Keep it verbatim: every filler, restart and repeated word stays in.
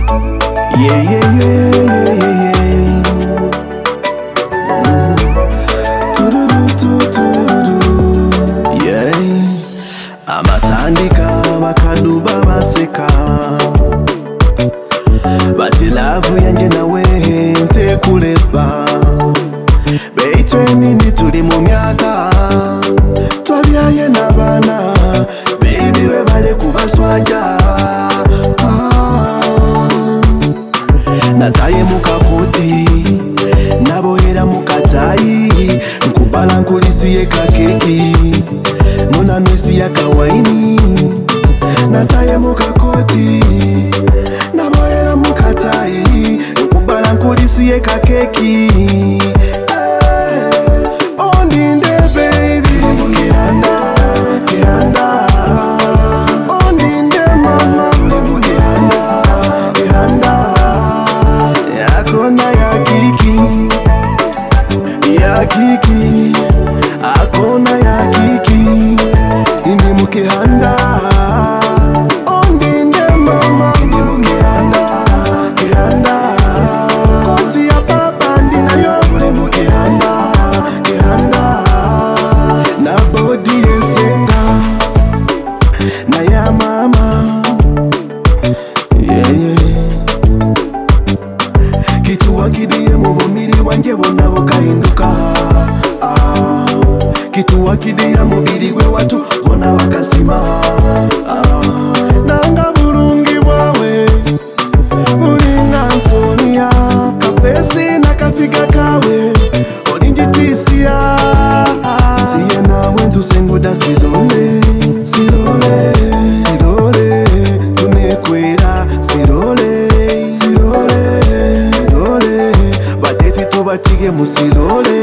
Yeah, yeah, yeah, yeah, yeah, yeah. Mm. Yeah. Amatandika bakaduba baseka, bati love yanje nawe ntekuleba. Beitwe nini tuli mu myaka, twabyaye n'abaana, baby we bale kubaswaja. ah. Nataye mukakoti, nabohera mukatayi, nkubala nkulisiye kakeki, muna nwesi ya kawaini. Nataye mukakoti, nabohera mukatayi, nkubala nkulisiye kakeki. Kiki, akona ya kiki, indi mukihanda. Ondinde mama, indi mukihanda, kihanda. Koti ya papa ndina yo, indi mukihanda, kihanda. Na body yesenga, na ya mama. Yeah, yeah. Kitu wakidiye mubumiri wanje bona bukahinduka. ah. Kitu wakidiya mubiri gwe watu bona bakasima. ah. Nanga burungi bwawe bulinga nsonia, kafesi na kafiga kawe olinjitisia. Siye nawe ntusenguda silole, silole, silole, tunekwera silole, silole, silole, batesi tubatige musilole.